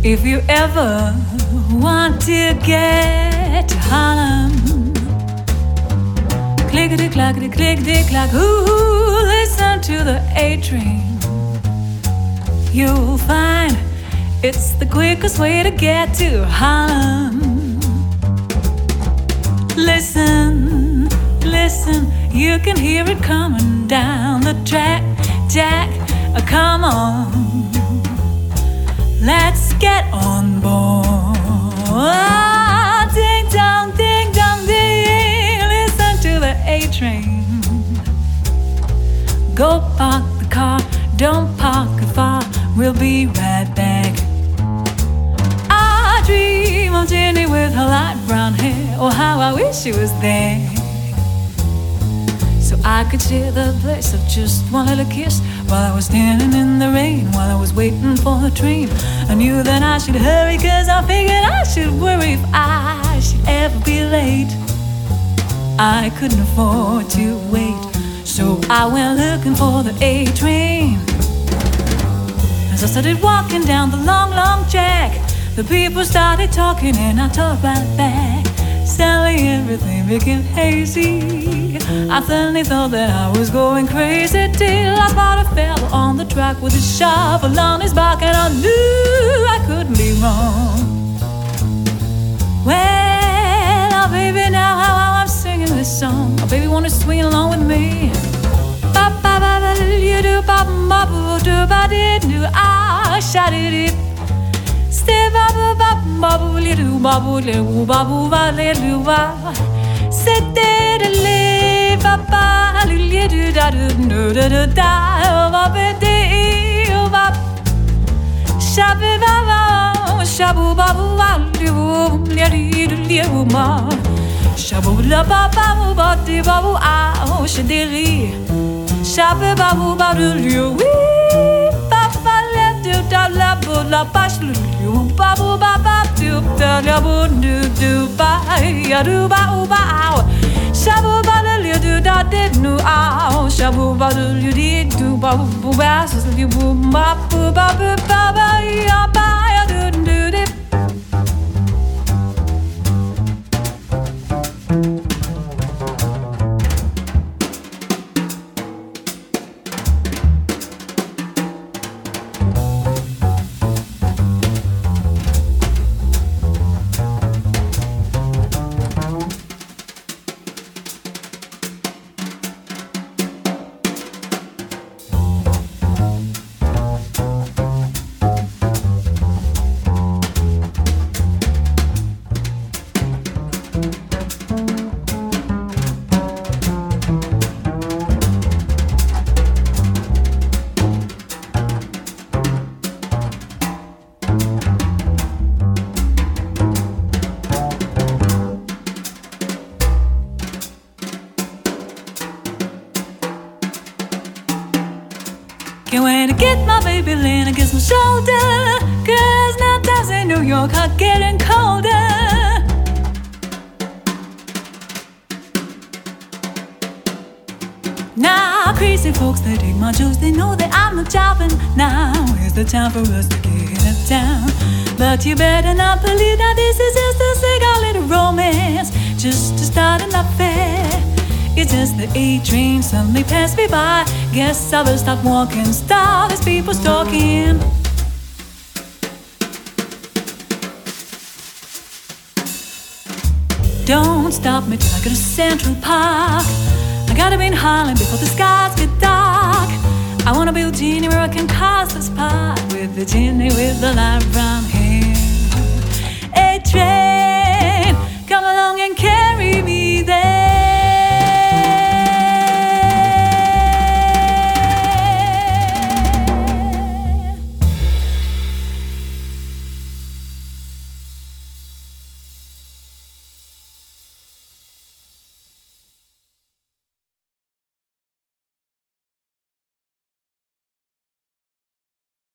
If you ever want to get to Harlem, clickety clackety clickety clack, ooh, listen to the A train. You'll find it's the quickest way to get to Harlem. Listen, listen, you can hear it coming down the track. Jack, come on, let's get on board. Ding dong, ding dong, ding. Listen to the A train. Go park the car, don't park it far. We'll be right back. I dream of Jenny with her light brown hair. Oh, how I wish she was there, so I could share the bliss of just one little kiss while I was standing in the rain, while I was waiting for the train. I knew that I should hurry, cause I figured I should worry if I should ever be late. I couldn't afford to wait, so I went looking for the A train. As I started walking down the long, long track, the people started talking and I talked right back. Suddenly everything became hazy. I suddenly thought that I was going crazy, till I spotted a fellow on the track with his shovel on his back, and I knew I couldn't be wrong. Well, oh baby, now how I'm singing this song. Oh baby, wanna swing along with me? I shot it. Step up, bubble, little bubble, little bubble, little bubble. Sit there to live, papa, little da da da da da, up a day, up. Shabby baba, shabu babu, little ma. Shabu la baba, body babu, ah, shadiri. Shabby babu, babu, you. Da la bu la bash lu babu ba ba do da la bu do ba ya do ba u ba ow shabu ba lu do da did nu ow shabu ba lu di do ba bu ba so you bu ba bu ba ya ba ya do dip. Can't wait to get my baby laying against my shoulder, cause now times in New York are getting colder. Now crazy folks, they take my jokes, they know that I'm not jobbing. Now is the time for us to get it down. But you better not believe that this is just a cigar little romance, just to start an affair. It's just the A train suddenly passed me by. Guess I will stop walking, stop as people's talking. Don't stop me till I go to Central Park. I gotta be in Harlem before the skies get dark. I wanna build a genie where I can cast the spot with the genie with the light.